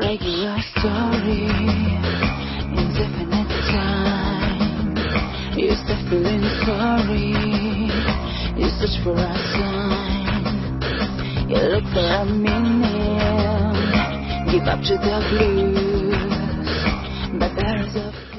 regular story, indefinite time. You start feeling sorry, you search for a sign, you look for a meaning, give up to the blues, but there is a